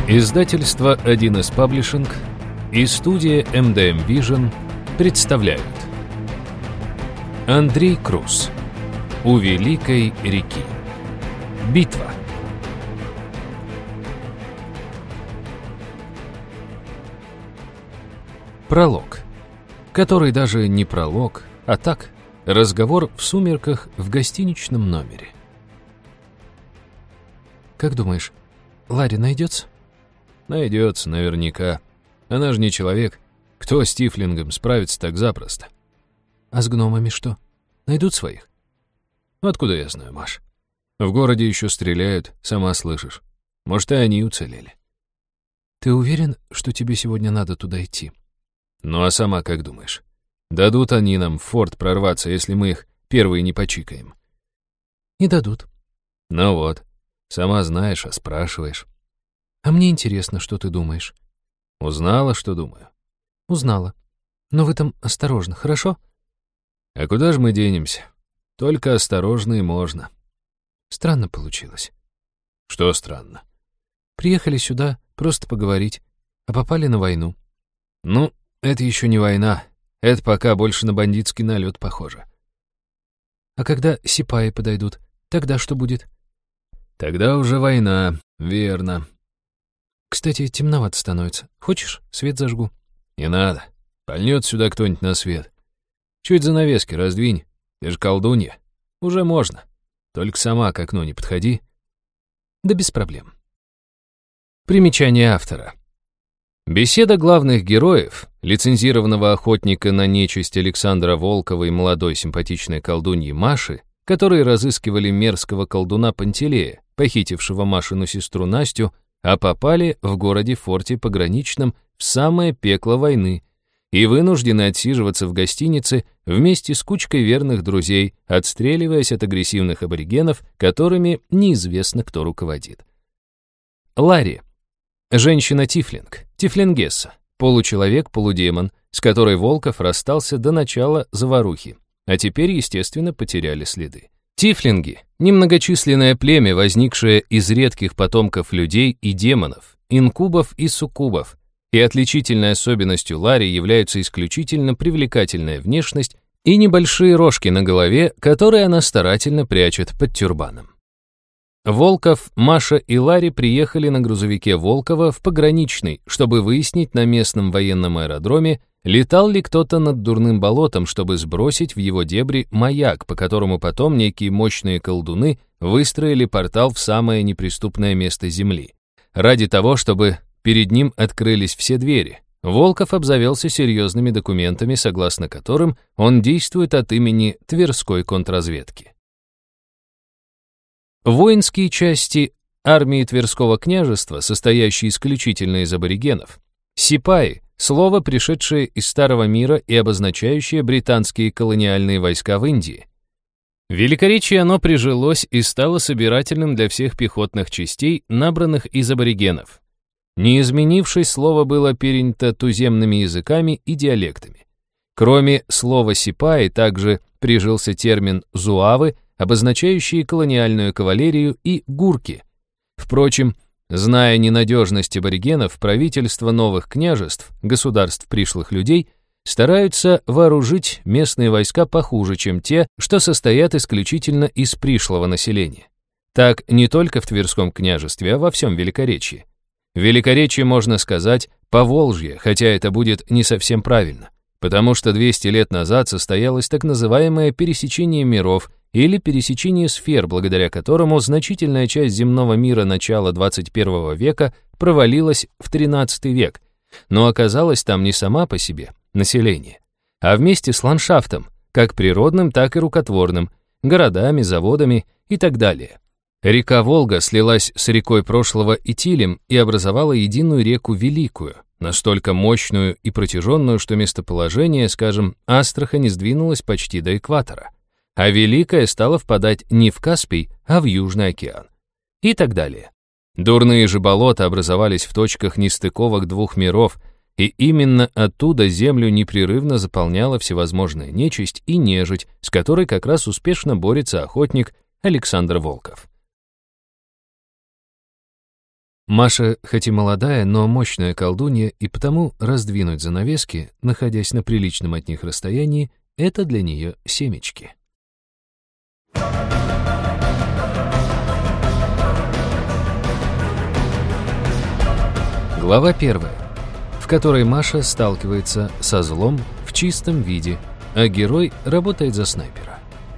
Издательство 1С Паблишинг и студия MDM Vision представляют Андрей Крус. У Великой реки. Битва. Пролог. Который даже не пролог, а так, разговор в сумерках в гостиничном номере. Как думаешь, Ларри найдется? Найдется, наверняка. Она же не человек. Кто с тифлингом справится так запросто? А с гномами что? Найдут своих? Откуда я знаю, Маш? В городе еще стреляют, сама слышишь. Может, и они уцелели. Ты уверен, что тебе сегодня надо туда идти? Ну а сама как думаешь? Дадут они нам в форт прорваться, если мы их первые не почикаем? Не дадут. Ну вот, сама знаешь, а спрашиваешь. А мне интересно, что ты думаешь. Узнала, что думаю? Узнала. Но вы там осторожно, хорошо? А куда же мы денемся? Только осторожно и можно. Странно получилось. Что странно? Приехали сюда просто поговорить, а попали на войну. Ну, это еще не война. Это пока больше на бандитский налет похоже. А когда сипаи подойдут, тогда что будет? Тогда уже война, верно. Кстати, темновато становится. Хочешь, свет зажгу? Не надо. Пальнет сюда кто-нибудь на свет. Чуть занавески раздвинь. Ты же колдунья. Уже можно. Только сама к окну не подходи. Да без проблем. Примечание автора. Беседа главных героев, лицензированного охотника на нечисть Александра Волкова и молодой симпатичной колдуньи Маши, которые разыскивали мерзкого колдуна Пантелея, похитившего Машину сестру Настю, а попали в городе-форте пограничном в самое пекло войны и вынуждены отсиживаться в гостинице вместе с кучкой верных друзей, отстреливаясь от агрессивных аборигенов, которыми неизвестно, кто руководит. Ларри. Женщина-тифлинг, тифлингесса, получеловек-полудемон, с которой Волков расстался до начала заварухи, а теперь, естественно, потеряли следы. Тифлинги — немногочисленное племя, возникшее из редких потомков людей и демонов, инкубов и суккубов, и отличительной особенностью Ларри являются исключительно привлекательная внешность и небольшие рожки на голове, которые она старательно прячет под тюрбаном. Волков, Маша и Ларри приехали на грузовике Волкова в пограничный, чтобы выяснить на местном военном аэродроме, летал ли кто-то над дурным болотом, чтобы сбросить в его дебри маяк, по которому потом некие мощные колдуны выстроили портал в самое неприступное место Земли. Ради того, чтобы перед ним открылись все двери, Волков обзавелся серьезными документами, согласно которым он действует от имени Тверской контрразведки. Воинские части армии Тверского княжества, состоящие исключительно из аборигенов, сипаи — слово, пришедшее из Старого мира и обозначающее британские колониальные войска в Индии. В Великоречии оно прижилось и стало собирательным для всех пехотных частей, набранных из аборигенов. Не изменившись, слово было перенято туземными языками и диалектами. Кроме слова «сипаи» также прижился термин «зуавы», обозначающие колониальную кавалерию, и гурки. Впрочем, зная ненадежность аборигенов, правительства новых княжеств, государств пришлых людей, стараются вооружить местные войска похуже, чем те, что состоят исключительно из пришлого населения. Так не только в Тверском княжестве, а во всем Великоречии. Великоречие, можно сказать, Поволжье, хотя это будет не совсем правильно, потому что 200 лет назад состоялось так называемое пересечение миров или пересечение сфер, благодаря которому значительная часть земного мира начала 21 века провалилась в 13 век, но оказалась там не сама по себе, население, а вместе с ландшафтом, как природным, так и рукотворным, городами, заводами и так далее. Река Волга слилась с рекой прошлого Итилем и образовала единую реку Великую, настолько мощную и протяженную, что местоположение, скажем, Астрахани сдвинулось почти до экватора, а Великая стала впадать не в Каспий, а в Южный океан. И так далее. Дурные же болота образовались в точках нестыковок двух миров, и именно оттуда землю непрерывно заполняла всевозможная нечисть и нежить, с которой как раз успешно борется охотник Александр Волков. Маша, хоть и молодая, но мощная колдунья, и потому раздвинуть занавески, находясь на приличном от них расстоянии, это для нее семечки. Глава 1, в которой Маша сталкивается со злом в чистом виде, а герой работает за снайпера.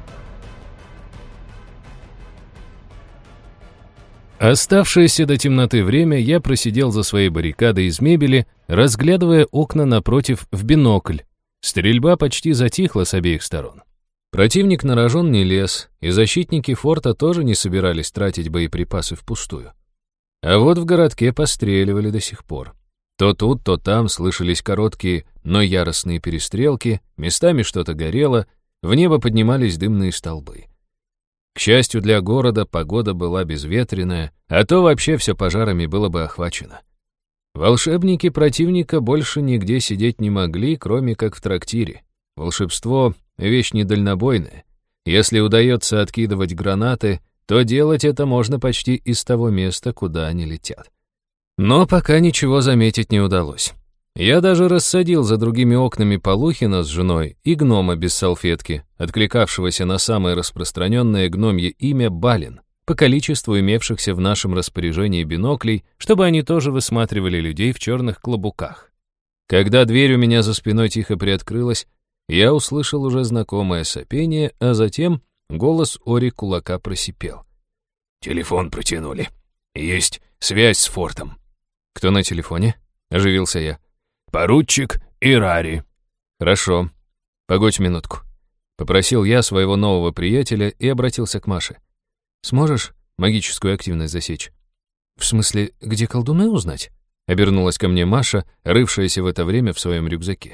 Оставшееся до темноты время я просидел за своей баррикадой из мебели, разглядывая окна напротив в бинокль. Стрельба почти затихла с обеих сторон. Противник на рожон не лез, и защитники форта тоже не собирались тратить боеприпасы впустую. А вот в городке постреливали до сих пор. То тут, то там слышались короткие, но яростные перестрелки, местами что-то горело, в небо поднимались дымные столбы. К счастью для города, погода была безветренная, а то вообще все пожарами было бы охвачено. Волшебники противника больше нигде сидеть не могли, кроме как в трактире. Волшебство — вещь недальнобойная. Если удается откидывать гранаты, то делать это можно почти из того места, куда они летят. Но пока ничего заметить не удалось. Я даже рассадил за другими окнами Полухина с женой и гнома без салфетки, откликавшегося на самое распространенное гномье имя Балин, по количеству имевшихся в нашем распоряжении биноклей, чтобы они тоже высматривали людей в черных клобуках. Когда дверь у меня за спиной тихо приоткрылась, я услышал уже знакомое сопение, а затем голос Ори Кулака просипел. «Телефон протянули. Есть связь с фортом». «Кто на телефоне?» — оживился я. «Поручик Ирари». «Хорошо. Погодь минутку», — попросил я своего нового приятеля и обратился к Маше. «Сможешь магическую активность засечь?» «В смысле, где колдуны узнать?» — обернулась ко мне Маша, рывшаяся в это время в своем рюкзаке.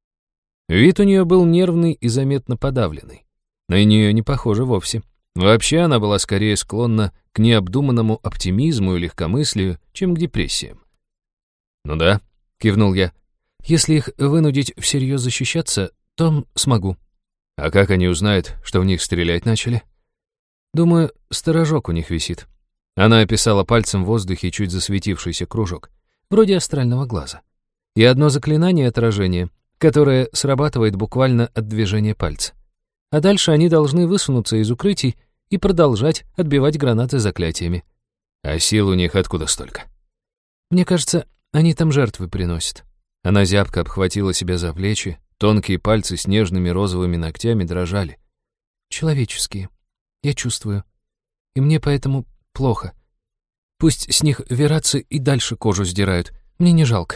Вид у нее был нервный и заметно подавленный. На нее не похоже вовсе. Вообще она была скорее склонна к необдуманному оптимизму и легкомыслию, чем к депрессиям. «Ну да», — кивнул я. «Если их вынудить всерьез защищаться, то смогу». «А как они узнают, что в них стрелять начали?» «Думаю, сторожок у них висит». Она описала пальцем в воздухе чуть засветившийся кружок, вроде астрального глаза. И одно заклинание отражения, которое срабатывает буквально от движения пальца. А дальше они должны высунуться из укрытий и продолжать отбивать гранаты заклятиями. А сил у них откуда столько? Мне кажется, они там жертвы приносят. Она зябко обхватила себя за плечи, тонкие пальцы с нежными розовыми ногтями дрожали. Человеческие. Я чувствую. И мне поэтому плохо. Пусть с них верацы и дальше кожу сдирают. Мне не жалко.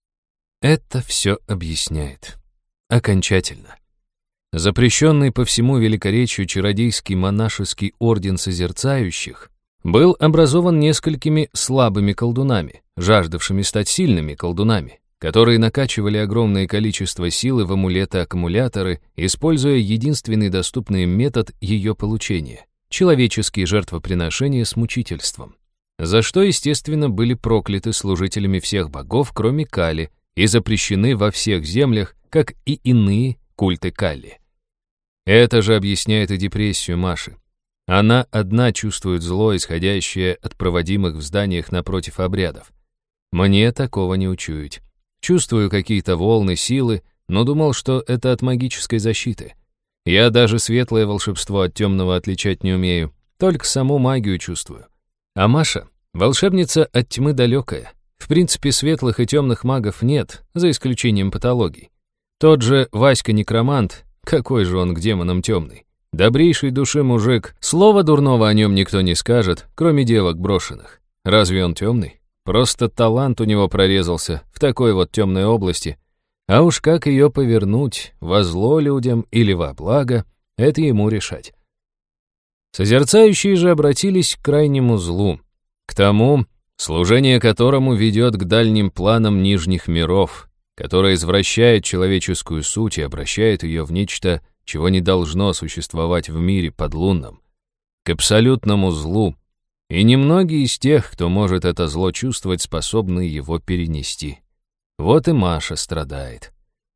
Это все объясняет. Окончательно. Запрещенный по всему Великоречью чародейский монашеский орден созерцающих был образован несколькими слабыми колдунами, жаждавшими стать сильными колдунами, которые накачивали огромное количество силы в амулеты-аккумуляторы, используя единственный доступный им метод ее получения — человеческие жертвоприношения с мучительством, за что, естественно, были прокляты служителями всех богов, кроме Кали, и запрещены во всех землях, как и иные культы Калли. Это же объясняет и депрессию Маши. Она одна чувствует зло, исходящее от проводимых в зданиях напротив обрядов. Мне такого не учуять. Чувствую какие-то волны силы, но думал, что это от магической защиты. Я даже светлое волшебство от темного отличать не умею, только саму магию чувствую. А Маша — волшебница от тьмы далекая. В принципе, светлых и темных магов нет, за исключением патологий. Тот же Васька-некромант, какой же он к демонам темный. Добрейший души мужик, слова дурного о нем никто не скажет, кроме девок брошенных. Разве он темный? Просто талант у него прорезался в такой вот темной области. А уж как ее повернуть, во зло людям или во благо, это ему решать. Созерцающие же обратились к крайнему злу, к тому, служение которому ведет к дальним планам нижних миров, которое извращает человеческую суть и обращает ее в нечто, чего не должно существовать в мире подлунном, к абсолютному злу, и немногие из тех, кто может это зло чувствовать, способны его перенести. Вот и Маша страдает.